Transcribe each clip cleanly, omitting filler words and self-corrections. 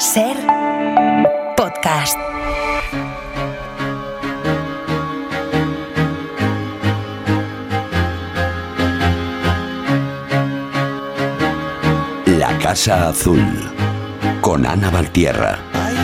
Ser podcast. La Casa Azul, con Ana Valtierra.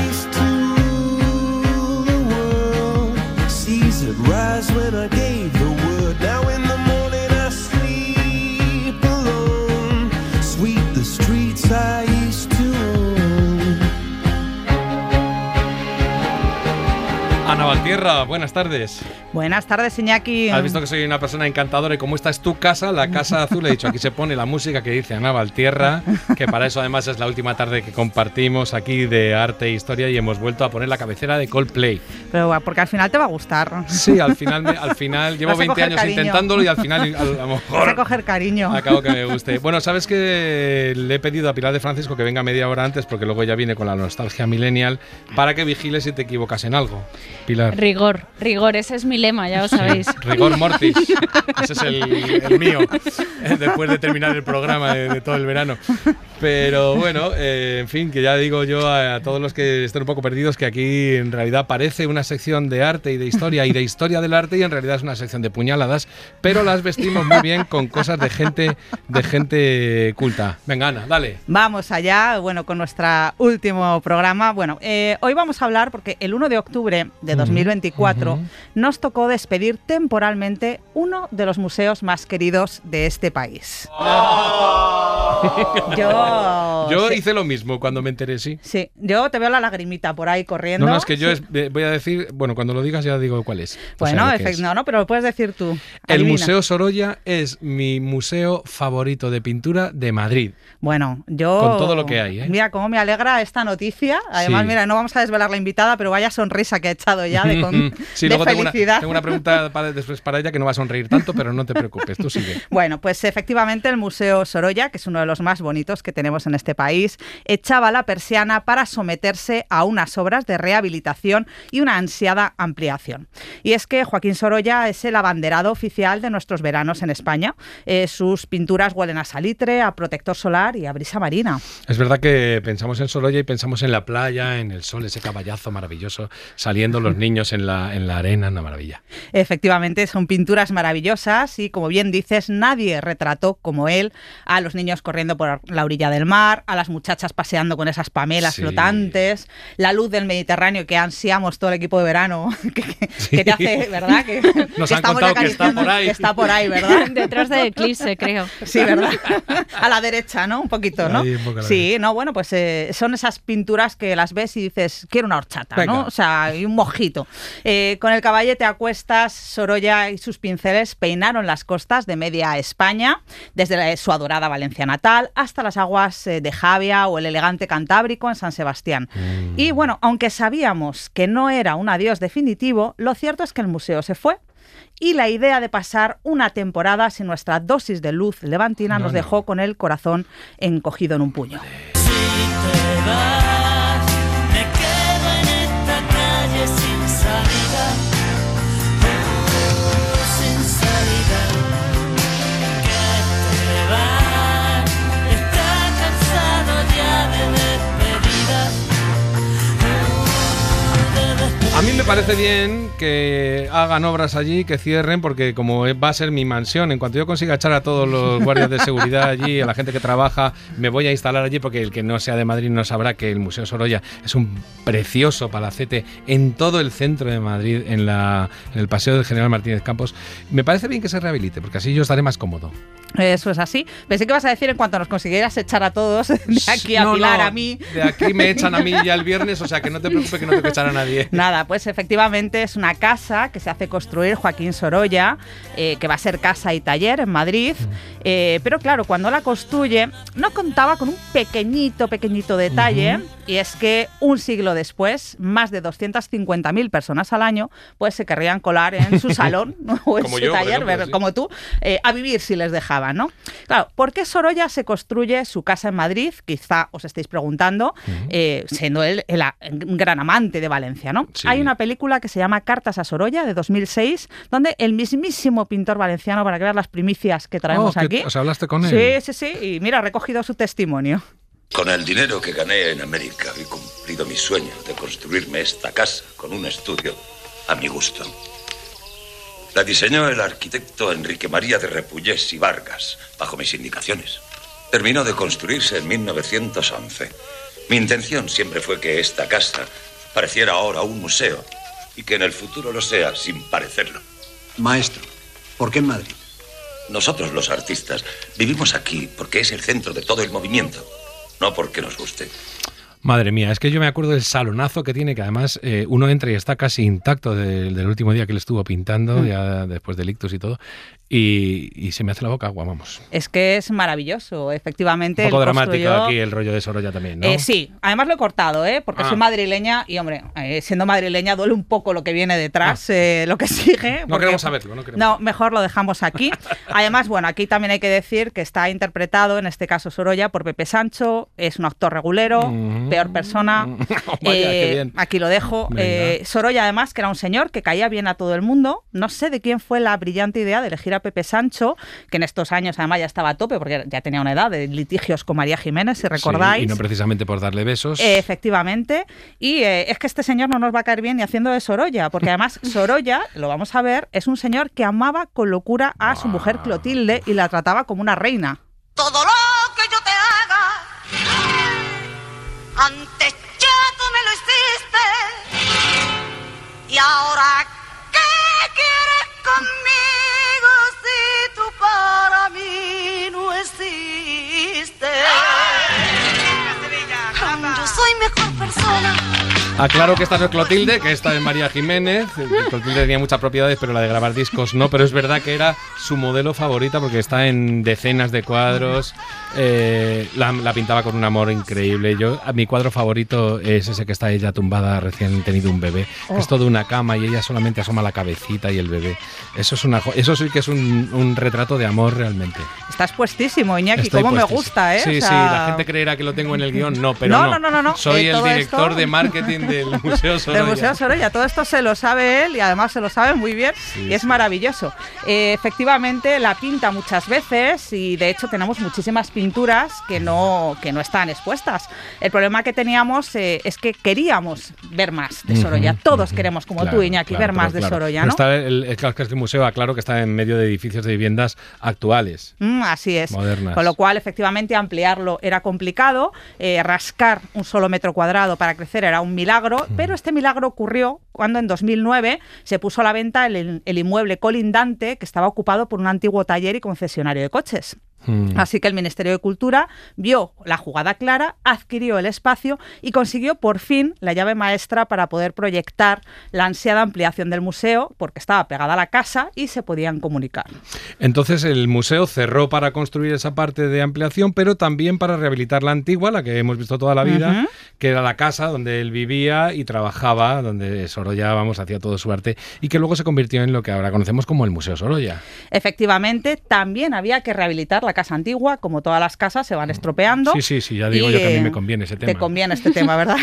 Ana Valtierra, buenas tardes. Buenas tardes, Iñaki. Has visto que soy una persona encantadora y como esta es tu casa, la Casa Azul, he dicho, aquí se pone la música que dice Ana Valtierra, que para eso además es la última tarde que compartimos aquí de arte e historia y hemos vuelto a poner la cabecera de Coldplay. Pero porque al final te va a gustar. Sí, al final llevo 20 años cariño. Intentándolo y al final a lo mejor vas a coger cariño. Acabo que me guste. Bueno, ¿sabes que le he pedido a Pilar de Francisco que venga media hora antes porque luego ya viene con la nostalgia millennial para que vigiles si te equivocas en algo? Pilar. Rigor, ese es mi lema, ya lo sabéis. Rigor mortis, ese es el mío, después de terminar el programa de todo el verano. Pero bueno, en fin, que ya digo yo a todos los que estén un poco perdidos que aquí en realidad parece una sección de arte y de historia del arte y en realidad es una sección de puñaladas, pero las vestimos muy bien con cosas de gente culta. Venga, Ana, dale. Vamos allá, bueno, con nuestro último programa. Bueno, hoy vamos a hablar porque el 1 de octubre de 2024 nos tocó despedir temporalmente uno de los museos más queridos de este país. Yo hice lo mismo cuando me enteré, sí. Sí, yo te veo la lagrimita por ahí corriendo. No, es que yo voy a decir, bueno, cuando lo digas ya digo cuál es. Bueno, no, pero lo puedes decir tú. El Museo Sorolla es mi museo favorito de pintura de Madrid. Bueno, yo... Con todo lo que hay, ¿eh? Mira cómo me alegra esta noticia. Además, sí. Mira, no vamos a desvelar la invitada, pero vaya sonrisa que ha echado ya de sí, de luego felicidad. Tengo una pregunta después para ella que no va a sonreír tanto, pero no te preocupes, tú sigue. Bueno, pues efectivamente el Museo Sorolla, que es uno de los más bonitos que tenemos en este país, echaba la persiana para someterse a unas obras de rehabilitación y una ansiada ampliación. Y es que Joaquín Sorolla es el abanderado oficial de nuestros veranos en España. Sus pinturas huelen a salitre, a protector solar y a brisa marina. Es verdad que pensamos en Sorolla y pensamos en la playa, en el sol, ese caballazo maravilloso, saliendo los niños en la arena, una maravilla. Efectivamente, son pinturas maravillosas y, como bien dices, nadie retrató como él a los niños corriendo por la orilla del mar, a las muchachas paseando con esas pamelas flotantes, la luz del Mediterráneo que ansiamos todo el equipo de verano, que te hace, ¿verdad? Que nos han contado que está por ahí. Que está por ahí, ¿verdad? Detrás de Eclipse, creo. Sí, ¿verdad? A la derecha, ¿no? Un poquito, ¿no? Ahí, un sí, no, bueno, pues son esas pinturas que las ves y dices, quiero una horchata, venga, ¿no? O sea, y un mojito. Con el caballete a cuestas, Sorolla y sus pinceles peinaron las costas de media España, desde su adorada Valencia natal hasta las aguas de Javia o el elegante Cantábrico en San Sebastián. Y bueno, aunque sabíamos que no era un adiós definitivo, lo cierto es que el museo se fue. Y la idea de pasar una temporada sin nuestra dosis de luz levantina nos dejó con el corazón encogido en un puño. Si te vas, me quedo en esta calle sin salida, sin salida. Que te vas, está cansado ya de despedidas. A mí me parece bien que hagan obras allí, que cierren, porque como va a ser mi mansión, en cuanto yo consiga echar a todos los guardias de seguridad allí, a la gente que trabaja, me voy a instalar allí, porque el que no sea de Madrid no sabrá que el Museo Sorolla es un precioso palacete en todo el centro de Madrid, en el Paseo del General Martínez Campos. Me parece bien que se rehabilite, porque así yo estaré más cómodo. Eso es así. Pensé que ibas a decir en cuanto nos consiguieras echar a todos de aquí a Pilar, a mí. De aquí me echan a mí ya el viernes, o sea que no te preocupes que no tengo que echar a nadie. Nada, pues efectivamente es una casa que se hace construir Joaquín Sorolla, que va a ser casa y taller en Madrid, pero claro, cuando la construye no contaba con un pequeñito detalle, y es que un siglo después, más de 250.000 personas al año pues se querrían colar en su salón o en como su yo, taller, por ejemplo, sí. Como tú, a vivir si les dejaban, ¿no? Claro, ¿por qué Sorolla se construye su casa en Madrid? Quizá os estéis preguntando, siendo él un gran amante de Valencia, ¿no? Sí. Hay una película que se llama Cartas a Sorolla, de 2006, donde el mismísimo pintor valenciano, para que veas las primicias que traemos aquí. ¿O sea, hablaste con él? Sí, y mira, ha recogido su testimonio. Con el dinero que gané en América y con cumplido mi sueño de construirme esta casa con un estudio a mi gusto. La diseñó el arquitecto Enrique María de Repullés y Vargas, bajo mis indicaciones. Terminó de construirse en 1911. Mi intención siempre fue que esta casa pareciera ahora un museo y que en el futuro lo sea sin parecerlo. Maestro, ¿por qué en Madrid? Nosotros, los artistas, vivimos aquí porque es el centro de todo el movimiento, no porque nos guste. Madre mía, es que yo me acuerdo del salonazo que tiene, que además uno entra y está casi intacto del último día que le estuvo pintando, ya después del ictus y todo, y se me hace la boca agua, vamos. Es que es maravilloso, efectivamente. Un poco dramático aquí el rollo de Sorolla también, ¿no? Sí, además lo he cortado, porque soy madrileña y, hombre, siendo madrileña duele un poco lo que viene detrás, lo que sigue. No queremos saberlo, No, mejor lo dejamos aquí. Además, bueno, aquí también hay que decir que está interpretado, en este caso Sorolla, por Pepe Sancho, es un actor regulero, peor persona. Vaya, qué bien. Aquí lo dejo. Sorolla, además, que era un señor que caía bien a todo el mundo. No sé de quién fue la brillante idea de elegir a Pepe Sancho, que en estos años además ya estaba a tope, porque ya tenía una edad de litigios con María Jiménez, si recordáis. Sí, y no precisamente por darle besos. Efectivamente. Y es que este señor no nos va a caer bien ni haciendo de Sorolla, porque además Sorolla, lo vamos a ver, es un señor que amaba con locura a su mujer Clotilde y la trataba como una reina. Todo lo que yo te haga, antes ya tú me lo hiciste. Y ahora, ¿qué quieres conmigo si tú para mí no existes? Yo soy mejor persona. Aclaro que esta no es Clotilde, que esta es María Jiménez. Clotilde tenía muchas propiedades, pero la de grabar discos no. Pero es verdad que era su modelo favorita porque está en decenas de cuadros. La pintaba con un amor increíble. Mi cuadro favorito es ese que está ella tumbada, recién tenido un bebé. Que es todo una cama y ella solamente asoma la cabecita y el bebé. Eso sí que es un retrato de amor realmente. Estás puestísimo, Iñaki. Cómo me gusta, ¿eh? Sí, o sea... sí, la gente creerá que lo tengo en el guión. No, pero no. Soy el director de marketing del Museo Sorolla. Del Museo Sorolla. Todo esto se lo sabe él y además se lo sabe muy bien y es maravilloso. Efectivamente, la pinta muchas veces y de hecho tenemos muchísimas pinturas que no están expuestas. El problema que teníamos es que queríamos ver más de Sorolla. Todos queremos, como tú, Iñaki, ver más de Sorolla, ¿no? Está el museo, aclaro que está en medio de edificios de viviendas actuales. Así es. Modernas. Con lo cual, efectivamente, ampliarlo era complicado. Rascar un solo metro cuadrado para crecer era un milagro, pero este milagro ocurrió cuando en 2009 se puso a la venta el inmueble colindante que estaba ocupado por un antiguo taller y concesionario de coches. Así que el Ministerio de Cultura vio la jugada clara, adquirió el espacio y consiguió por fin la llave maestra para poder proyectar la ansiada ampliación del museo, porque estaba pegada a la casa y se podían comunicar. Entonces el museo cerró para construir esa parte de ampliación, pero también para rehabilitar la antigua, la que hemos visto toda la vida, que era la casa donde él vivía y trabajaba, donde Sorolla, hacía todo su arte, y que luego se convirtió en lo que ahora conocemos como el Museo Sorolla. Efectivamente, también había que rehabilitar la casa antigua, como todas las casas se van estropeando. Sí, ya digo yo que a mí me conviene ese tema. Te conviene este tema, ¿verdad?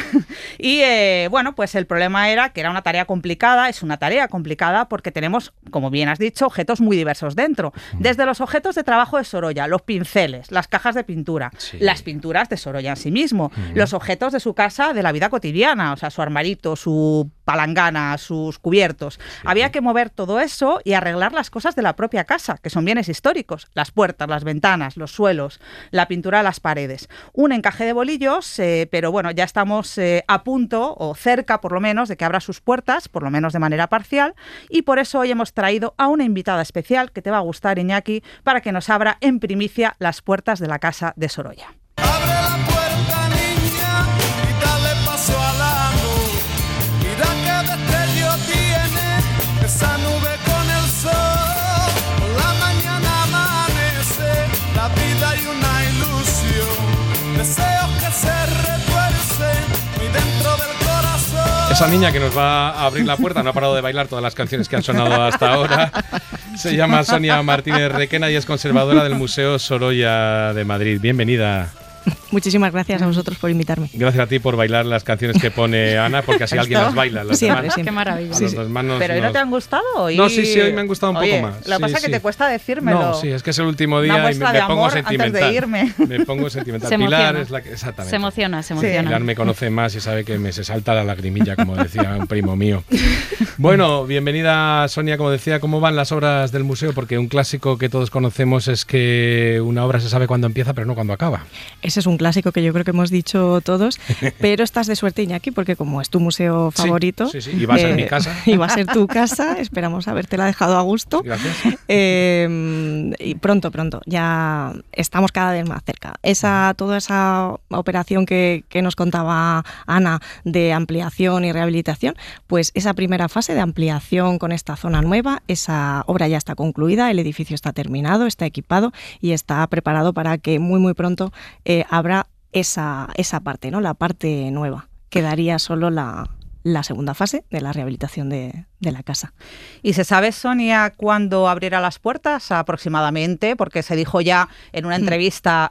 Y bueno, pues el problema era que era una tarea complicada, es una tarea complicada porque tenemos, como bien has dicho, objetos muy diversos dentro. Desde los objetos de trabajo de Sorolla, los pinceles, las cajas de pintura, las pinturas de Sorolla en sí mismo, los objetos de su casa de la vida cotidiana, o sea, su armarito, su palangana, sus cubiertos. Había que mover todo eso y arreglar las cosas de la propia casa, que son bienes históricos, las puertas, las ventanas, los suelos, la pintura de las paredes. Un encaje de bolillos, pero bueno, ya estamos a punto, o cerca por lo menos, de que abra sus puertas, por lo menos de manera parcial, y por eso hoy hemos traído a una invitada especial que te va a gustar, Iñaki, para que nos abra en primicia las puertas de la casa de Sorolla. Abre la puerta, niña, y dale paso al amor. Mira qué destello tiene esa nube con el sol. Por la mañana amanece la vida y una ilusión. Deseos que se retuercen muy dentro del corazón. Esa niña que nos va a abrir la puerta no ha parado de bailar todas las canciones que han sonado hasta ahora. Se llama Sonia Martínez Requena y es conservadora del Museo Sorolla de Madrid. Bienvenida. Muchísimas gracias a vosotros por invitarme. Gracias a ti por bailar las canciones que pone Ana, porque así alguien las baila. Los Siempre, demás, siempre. Qué maravilla. a los demás ¿Pero hoy no te han gustado? Hoy... No, sí, hoy me han gustado un poco más. Lo que pasa es que te cuesta decírmelo. No, sí, es que es el último día Una y muestra me de pongo amor sentimental. antes de irme. Me pongo sentimental. Se Pilar emociona. es la que... Exactamente. Se emociona. Pilar me conoce más y sabe que se salta la lagrimilla, como decía un primo mío. Bueno, bienvenida Sonia. Como decía, ¿cómo van las obras del museo? Porque un clásico que todos conocemos es que una obra se sabe cuándo empieza, pero no cuándo acaba. Ese es un clásico que yo creo que hemos dicho todos, pero estás de suerte, Iñaki, porque como es tu museo favorito... Sí, y va a ser mi casa. Y va a ser tu casa, esperamos habértela dejado a gusto. Gracias. Y pronto, ya estamos cada vez más cerca. Toda esa operación que nos contaba Ana de ampliación y rehabilitación, pues esa primera fase de ampliación con esta zona nueva, esa obra ya está concluida, el edificio está terminado, está equipado y está preparado para que muy pronto abra esa parte, ¿no? La parte nueva. Quedaría solo la segunda fase de la rehabilitación de la casa. ¿Y se sabe, Sonia, cuándo abrirá las puertas aproximadamente? Porque se dijo ya en una entrevista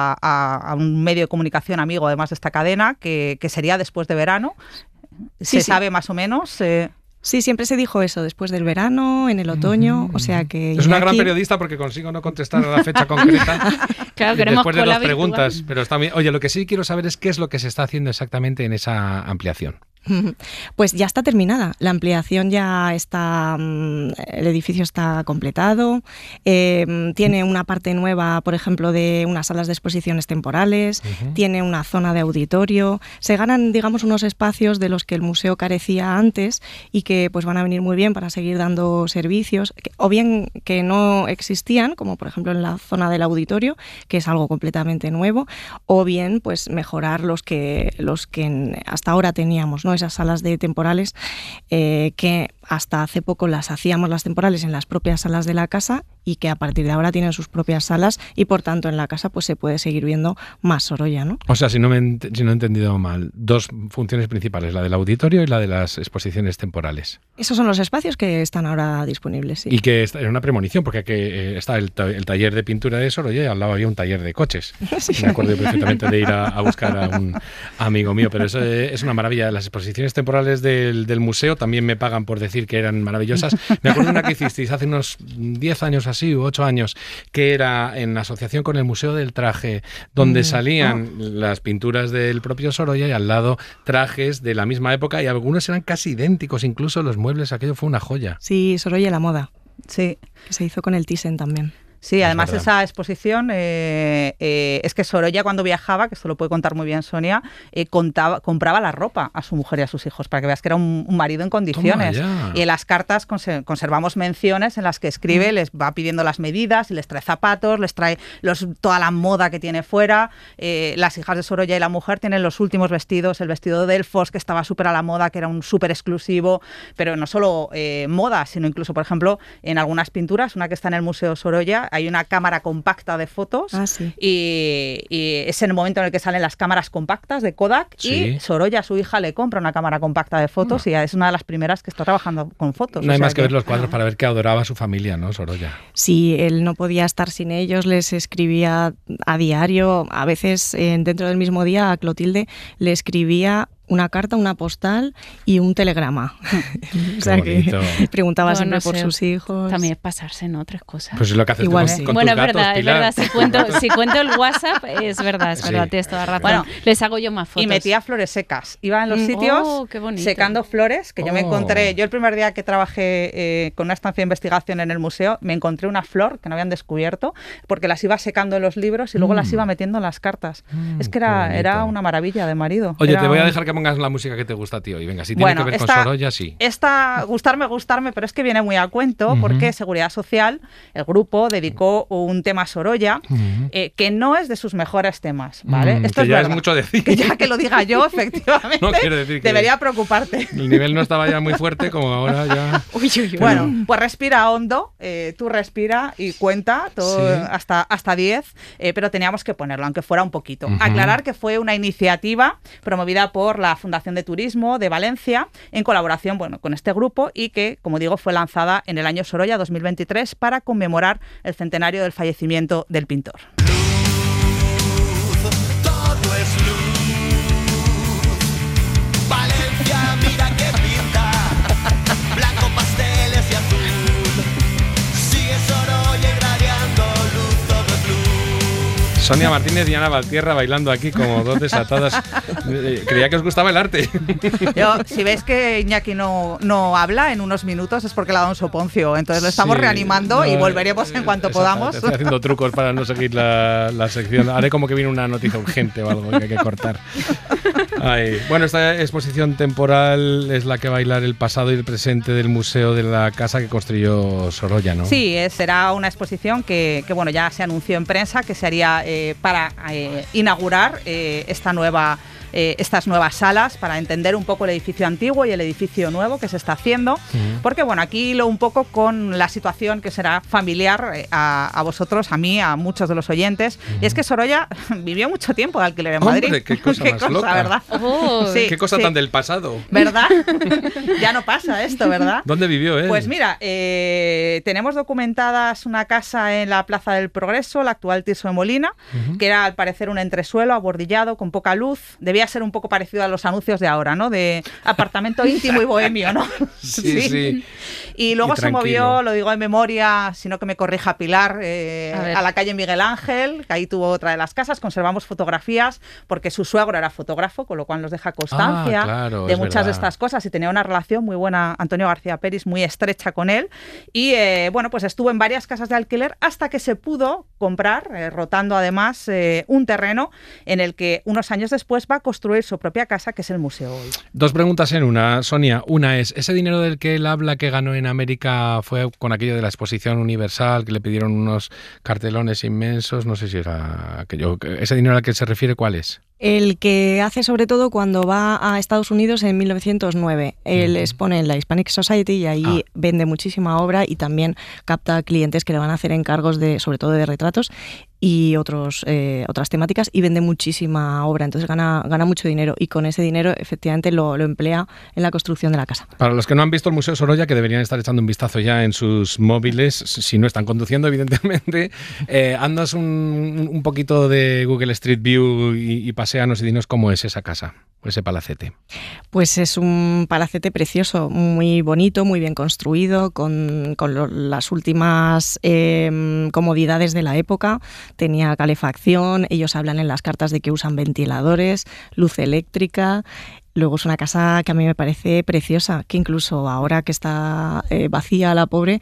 a un medio de comunicación amigo, además de esta cadena, que sería después de verano. ¿Se sabe más o menos? Sí, siempre se dijo eso, después del verano, en el otoño, o sea que... Es una gran periodista porque consigo no contestar a la fecha concreta. Claro, después de 2 preguntas, pero está bien. Oye, lo que sí quiero saber es qué es lo que se está haciendo exactamente en esa ampliación. Pues ya está terminada, la ampliación ya está, el edificio está completado, tiene una parte nueva, por ejemplo, de unas salas de exposiciones temporales, tiene una zona de auditorio, se ganan, digamos, unos espacios de los que el museo carecía antes y que pues van a venir muy bien para seguir dando servicios, o bien que no existían, como por ejemplo en la zona del auditorio, que es algo completamente nuevo, o bien pues mejorar los que hasta ahora teníamos, ¿no? Esas salas de temporales que hasta hace poco las hacíamos las temporales en las propias salas de la casa y que a partir de ahora tienen sus propias salas y por tanto en la casa pues se puede seguir viendo más Sorolla, ¿no? O sea, si no he entendido mal, 2 funciones principales, la del auditorio y la de las exposiciones temporales. Esos son los espacios que están ahora disponibles, sí. Y que era una premonición, porque aquí está el taller de pintura de Sorolla y al lado había un taller de coches. Sí. Me acuerdo perfectamente de ir a buscar a un amigo mío, pero eso es una maravilla. Las exposiciones temporales del museo también me pagan por decir que eran maravillosas. Me acuerdo de una que hicisteis hace unos 10 años así, u 8 años, que era en asociación con el Museo del Traje, donde salían las pinturas del propio Sorolla y al lado trajes de la misma época y algunos eran casi idénticos, incluso los muebles, aquello fue una joya. Sí, Sorolla la moda. Sí. Que se hizo con el Thyssen también. Sí, además esa exposición es que Sorolla cuando viajaba, que esto lo puede contar muy bien Sonia, compraba la ropa a su mujer y a sus hijos, para que veas que era un marido en condiciones. Y en las cartas conservamos menciones en las que escribe, les va pidiendo las medidas, y les trae zapatos, les trae toda la moda que tiene fuera. Las hijas de Sorolla y la mujer tienen los últimos vestidos, el vestido de Delfos, que estaba súper a la moda, que era un súper exclusivo, pero no solo moda, sino incluso, por ejemplo, en algunas pinturas, una que está en el Museo Sorolla, hay una cámara compacta de fotos y es en el momento en el que salen las cámaras compactas de Kodak y Sorolla, a su hija, le compra una cámara compacta de fotos y es una de las primeras que está trabajando con fotos. No hay más que ver los cuadros para ver que adoraba a su familia, ¿no, Sorolla? Sí, él no podía estar sin ellos, les escribía a diario, a veces dentro del mismo día a Clotilde le escribía una carta, una postal y un telegrama. O sea que preguntaba siempre por sus hijos. También es pasarse, ¿no? 3 cosas. Pues es lo que haces igual, con bueno, tus gatos, es Pilar. verdad. Si cuento el WhatsApp, es verdad, tienes toda razón. Bueno, les hago yo más fotos. Y metía flores secas. Iba en los sitios secando flores, que yo me encontré. Yo el primer día que trabajé con una estancia de investigación en el museo, me encontré una flor que no habían descubierto, porque las iba secando en los libros y luego las iba metiendo en las cartas. Es que era una maravilla de marido. Oye, te voy a dejar que pongas la música que te gusta a ti hoy. Venga, si tiene que ver con Sorolla, sí. Esta, gustarme, pero es que viene muy a cuento, porque Seguridad Social, el grupo, dedicó un tema a Sorolla, que no es de sus mejores temas, ¿vale? Esto que es ya verdad. es mucho decir. Que ya que lo diga yo, efectivamente, no quiero decir que debería preocuparte. El nivel no estaba ya muy fuerte como ahora ya... Bueno, pues respira hondo, tú respira y cuenta todo hasta 10, pero teníamos que ponerlo, aunque fuera un poquito. Aclarar que fue una iniciativa promovida por la Fundación de Turismo de Valencia en colaboración con este grupo y que, como digo, fue lanzada en el año Sorolla 2023 para conmemorar el centenario del fallecimiento del pintor. Luz, Sonia Martínez y Ana Valtierra bailando aquí como dos desatadas. Creía que os gustaba el arte. Si veis que Iñaki no habla en unos minutos es porque le ha dado un soponcio. Entonces lo estamos reanimando y volveremos en cuanto podamos. Estoy haciendo trucos para no seguir la sección. Haré como que viene una noticia urgente o algo que hay que cortar. Ay. Bueno, esta exposición temporal es la que va a bailar el pasado y el presente del museo de la casa que construyó Sorolla, ¿no? Sí, será una exposición que bueno, ya se anunció en prensa que se haría para inaugurar estas nuevas salas, para entender un poco el edificio antiguo y el edificio nuevo que se está haciendo, porque bueno, aquí hilo un poco con la situación que será familiar a vosotros, a mí, a muchos de los oyentes, y es que Sorolla vivió mucho tiempo de alquiler en Madrid. ¡Hombre, qué cosa más loca! ¿Verdad? Sí, qué cosa tan del pasado. ¿Verdad? Ya no pasa esto, ¿verdad? ¿Dónde vivió él? Pues mira, tenemos documentadas una casa en la Plaza del Progreso, la actual Tirso de Molina, que era al parecer un entresuelo abordillado con poca luz. Debía ser un poco parecido a los anuncios de ahora, ¿no? De apartamento íntimo y bohemio, ¿no? Sí. Y luego se movió, lo digo en memoria, si no que me corrija Pilar, a la calle Miguel Ángel, que ahí tuvo otra de las casas. Conservamos fotografías porque su suegro era fotógrafo, con lo cual nos deja constancia de muchas de estas cosas, y tenía una relación muy buena, Antonio García Peris, muy estrecha con él. Y bueno, pues estuvo en varias casas de alquiler hasta que se pudo comprar, rotando además, un terreno en el que unos años después va a construir su propia casa, que es el museo hoy. Dos preguntas en una, Sonia. Una es, ¿ese dinero del que él habla que ganó en América fue con aquello de la exposición universal, que le pidieron unos cartelones inmensos? No sé si era aquello. ¿Ese dinero al que se refiere cuál es? El que hace sobre todo cuando va a Estados Unidos en 1909. Él expone en la Hispanic Society y ahí vende muchísima obra y también capta clientes que le van a hacer encargos sobre todo de retratos y otras temáticas, y vende muchísima obra, entonces gana mucho dinero, y con ese dinero efectivamente lo emplea en la construcción de la casa. Para los que no han visto el Museo Sorolla, que deberían estar echando un vistazo ya en sus móviles, si no están conduciendo evidentemente, haznos un poquito de Google Street View y paséanos y dinos cómo es esa casa, ese palacete. Pues es un palacete precioso, muy bonito, muy bien construido, con las últimas comodidades de la época. Tenía calefacción, ellos hablan en las cartas de que usan ventiladores, luz eléctrica. Luego es una casa que a mí me parece preciosa, que incluso ahora que está vacía la pobre,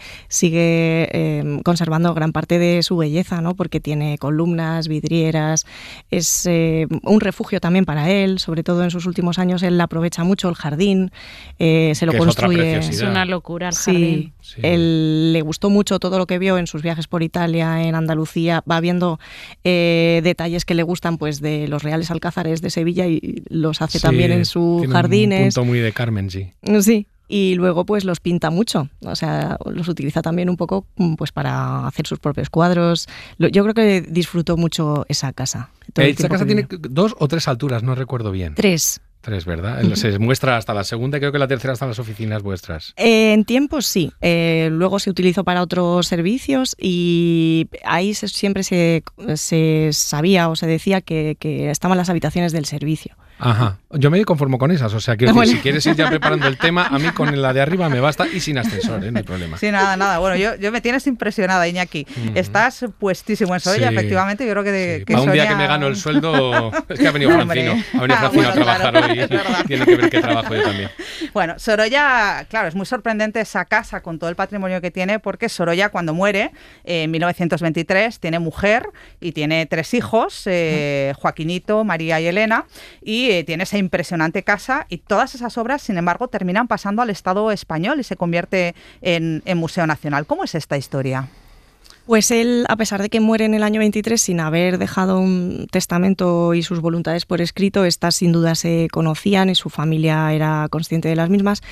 sigue conservando gran parte de su belleza, ¿no? Porque tiene columnas, vidrieras, es un refugio también para él, sobre todo en sus últimos años él aprovecha mucho el jardín, se lo construye. Es una locura el jardín. Sí. Él le gustó mucho todo lo que vio en sus viajes por Italia, en Andalucía, va viendo detalles que le gustan, pues de los Reales Alcázares de Sevilla, y los hace también en sus jardines. Un punto muy de Carmen, sí. Sí. Y luego pues los pinta mucho, o sea, los utiliza también un poco pues para hacer sus propios cuadros. Yo creo que disfrutó mucho esa casa. Esa casa tiene 2 o 3 alturas, no recuerdo bien. 3. 3, ¿verdad? Se muestra hasta la segunda y creo que la tercera están las oficinas vuestras. En tiempos sí. Luego se utilizó para otros servicios y ahí siempre se sabía o se decía que estaban las habitaciones del servicio. Ajá. Yo me conformo con esas, o sea, que si quieres ir ya preparando el tema, a mí con la de arriba me basta y sin ascensor, no hay problema. Sí, nada. Bueno, yo me tienes impresionada, Iñaki. Estás puestísimo en Sorolla, efectivamente. Yo creo que para un día que me gano el sueldo, es que ha venido Francino a trabajar hoy y tiene que ver que trabajo yo también. Bueno, Sorolla, claro, es muy sorprendente esa casa con todo el patrimonio que tiene, porque Sorolla, cuando muere en 1923, tiene mujer y tiene 3 hijos, Joaquinito, María y Elena, y tiene esa impresionante casa, y todas esas obras, sin embargo, terminan pasando al Estado español y se convierte en Museo Nacional. ¿Cómo es esta historia? Pues él, a pesar de que muere en el año 23 sin haber dejado un testamento y sus voluntades por escrito, estas sin duda se conocían y su familia era consciente de las mismas,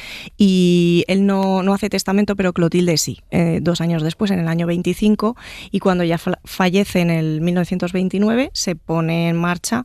y él no hace testamento, pero Clotilde sí, 2 años después, en el año 25, y cuando ya fallece en el 1929 se pone en marcha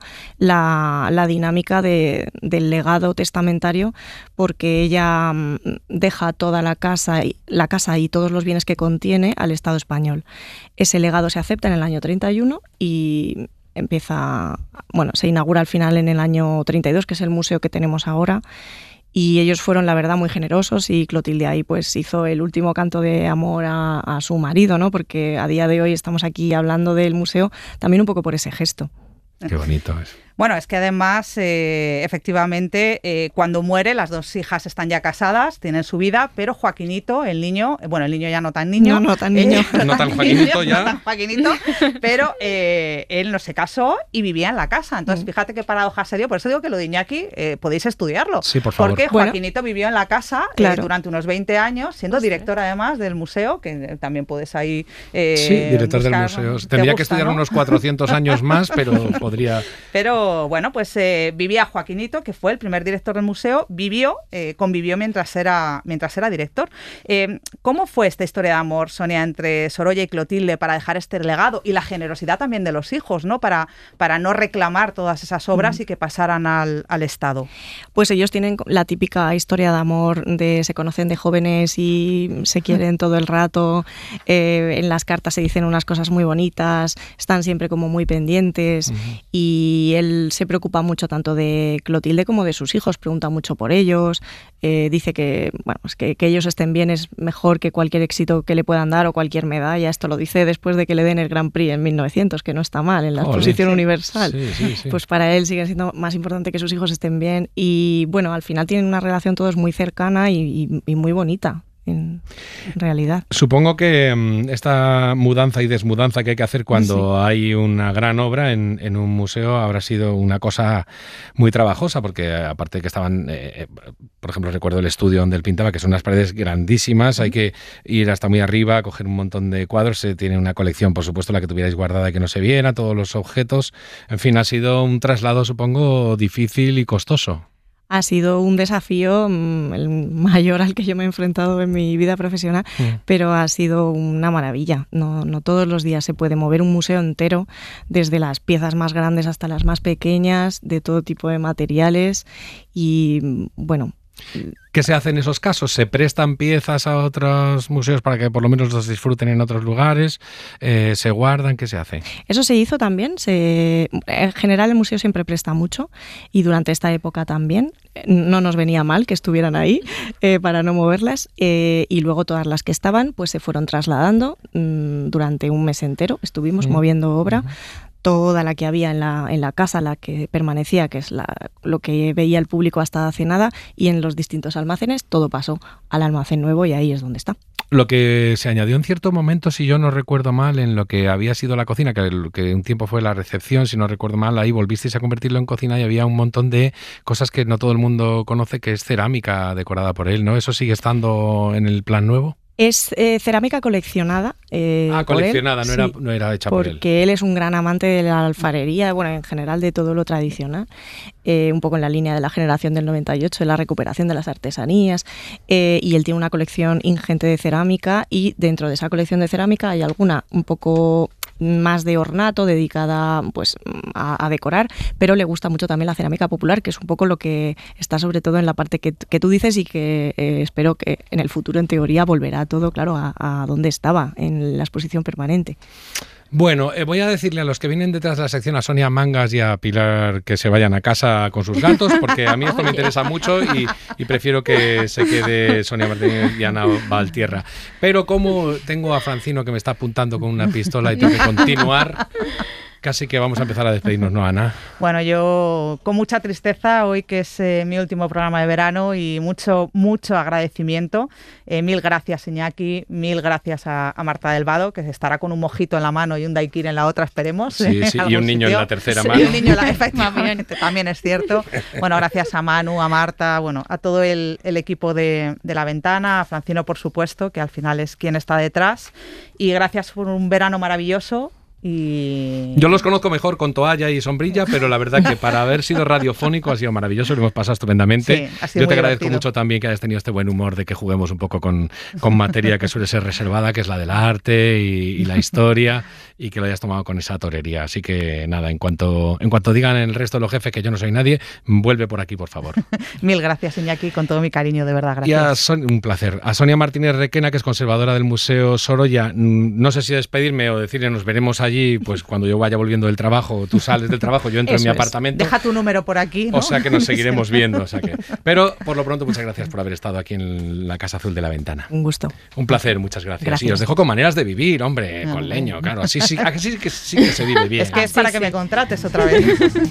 la dinámica del legado testamentario, porque ella deja toda la casa y todos los bienes que contiene al Estado español. Ese legado se acepta en el año 31 y se inaugura al final en el año 32, que es el museo que tenemos ahora. y ellos fueron, la verdad, muy generosos, y Clotilde ahí pues hizo el último canto de amor a su marido, ¿no? Porque a día de hoy estamos aquí hablando del museo también un poco por ese gesto. Qué bonito es. Bueno, es que además, efectivamente, cuando muere, las dos hijas están ya casadas, tienen su vida, pero Joaquinito, el niño ya no tan niño. No tan niño. No tan Joaquinito ya. No tan Joaquinito, pero él no se casó y vivía en la casa. Entonces, fíjate qué paradoja sería. Por eso digo que lo de Iñaki podéis estudiarlo. Sí, por favor. Porque Joaquinito vivió en la casa durante unos 20 años, siendo director además del museo, que también puedes ahí sí, director buscar, del museo. Tendría que estudiar unos 400 años más, pero podría... Pero bueno, pues vivía Joaquinito, que fue el primer director del museo, convivió mientras era director. ¿Cómo fue esta historia de amor, Sonia, entre Sorolla y Clotilde para dejar este legado y la generosidad también de los hijos, ¿no? Para no reclamar todas esas obras y que pasaran al Estado? Pues ellos tienen la típica historia de amor, se conocen de jóvenes y se quieren todo el rato, en las cartas se dicen unas cosas muy bonitas, están siempre como muy pendientes, y él se preocupa mucho tanto de Clotilde como de sus hijos, pregunta mucho por ellos, dice que, bueno, pues que ellos estén bien es mejor que cualquier éxito que le puedan dar o cualquier medalla. Esto lo dice después de que le den el Grand Prix en 1900, que no está mal en la exposición universal. Sí. Pues para él sigue siendo más importante que sus hijos estén bien, y bueno, al final tienen una relación todos muy cercana y muy bonita. En realidad. Supongo que esta mudanza y desmudanza que hay que hacer cuando hay una gran obra en un museo habrá sido una cosa muy trabajosa, porque aparte de que estaban, por ejemplo, recuerdo el estudio donde él pintaba, que son unas paredes grandísimas, hay que ir hasta muy arriba, coger un montón de cuadros, se tiene una colección, por supuesto, la que tuvierais guardada que no se viera, todos los objetos, en fin, ha sido un traslado, supongo, difícil y costoso. Ha sido un desafío, el mayor al que yo me he enfrentado en mi vida profesional, pero ha sido una maravilla. No todos los días se puede mover un museo entero, desde las piezas más grandes hasta las más pequeñas, de todo tipo de materiales, y bueno... ¿Qué se hace en esos casos? ¿Se prestan piezas a otros museos para que por lo menos los disfruten en otros lugares? ¿Se guardan? ¿Qué se hace? Eso se hizo también. En general el museo siempre presta mucho, y durante esta época también. No nos venía mal que estuvieran ahí para no moverlas, y luego todas las que estaban pues se fueron trasladando durante un mes entero. Estuvimos moviendo obra. Toda la que había en la casa, la que permanecía, que es lo que veía el público hasta hace nada, y en los distintos almacenes, todo pasó al almacén nuevo, y ahí es donde está. Lo que se añadió en cierto momento, si yo no recuerdo mal, en lo que había sido la cocina, que un tiempo fue la recepción, si no recuerdo mal, ahí volvisteis a convertirlo en cocina y había un montón de cosas que no todo el mundo conoce, que es cerámica decorada por él, ¿no? ¿Eso sigue estando en el plan nuevo? Es cerámica coleccionada. Coleccionada, él, no era hecha por él. Porque él es un gran amante de la alfarería, bueno, en general de todo lo tradicional, un poco en la línea de la generación del 98, de la recuperación de las artesanías, y él tiene una colección ingente de cerámica, y dentro de esa colección de cerámica hay alguna un poco más de ornato, dedicada pues a decorar, pero le gusta mucho también la cerámica popular, que es un poco lo que está sobre todo en la parte que tú dices, y que espero que en el futuro, en teoría, volverá todo, claro, a donde estaba, en la exposición permanente. Bueno, voy a decirle a los que vienen detrás de la sección, a Sonia Mangas y a Pilar, que se vayan a casa con sus gatos, porque a mí esto me interesa mucho y prefiero que se quede Sonia Martínez y Ana Valtierra. Pero como tengo a Francino que me está apuntando con una pistola y tengo que continuar... Casi que vamos a empezar a despedirnos, ¿no, Ana? Bueno, yo con mucha tristeza, hoy que es mi último programa de verano, y mucho agradecimiento. Mil gracias, Iñaki, mil gracias a Marta del Vado, que estará con un mojito en la mano y un daiquiri en la otra, esperemos. Sí, y un niño en la tercera mano. Y un niño efectivamente, también es cierto. Bueno, gracias a Manu, a Marta, bueno, a todo el equipo de La Ventana, a Francino, por supuesto, que al final es quien está detrás. Y gracias por un verano maravilloso. Y... Yo los conozco mejor con toalla y sombrilla, pero la verdad que para haber sido radiofónico ha sido maravilloso, lo hemos pasado estupendamente. Sí, ha sido Yo te agradezco divertido. mucho también que hayas tenido este buen humor de que juguemos un poco con materia que suele ser reservada, que es la del arte y la historia, y que lo hayas tomado con esa torería. Así que nada, en cuanto digan el resto de los jefes que yo no soy nadie, vuelve por aquí, por favor. Mil gracias, Iñaki, con todo mi cariño, de verdad, gracias. Y un placer. A Sonia Martínez Requena, que es conservadora del Museo Sorolla, no sé si despedirme o decirle nos veremos allí allí, pues cuando yo vaya volviendo del trabajo, tú sales del trabajo, yo entro en mi apartamento. Deja tu número por aquí, ¿no? O sea que nos seguiremos viendo. Pero por lo pronto, muchas gracias por haber estado aquí en la Casa Azul de la Ventana. Un gusto. Un placer, muchas gracias. Y os dejo con maneras de vivir, hombre, con leño, claro. Así sí que se vive bien. Es que es para que me contrates otra vez.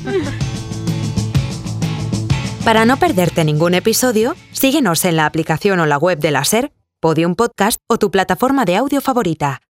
Para no perderte ningún episodio, síguenos en la aplicación o la web de la SER, Podium Podcast o tu plataforma de audio favorita.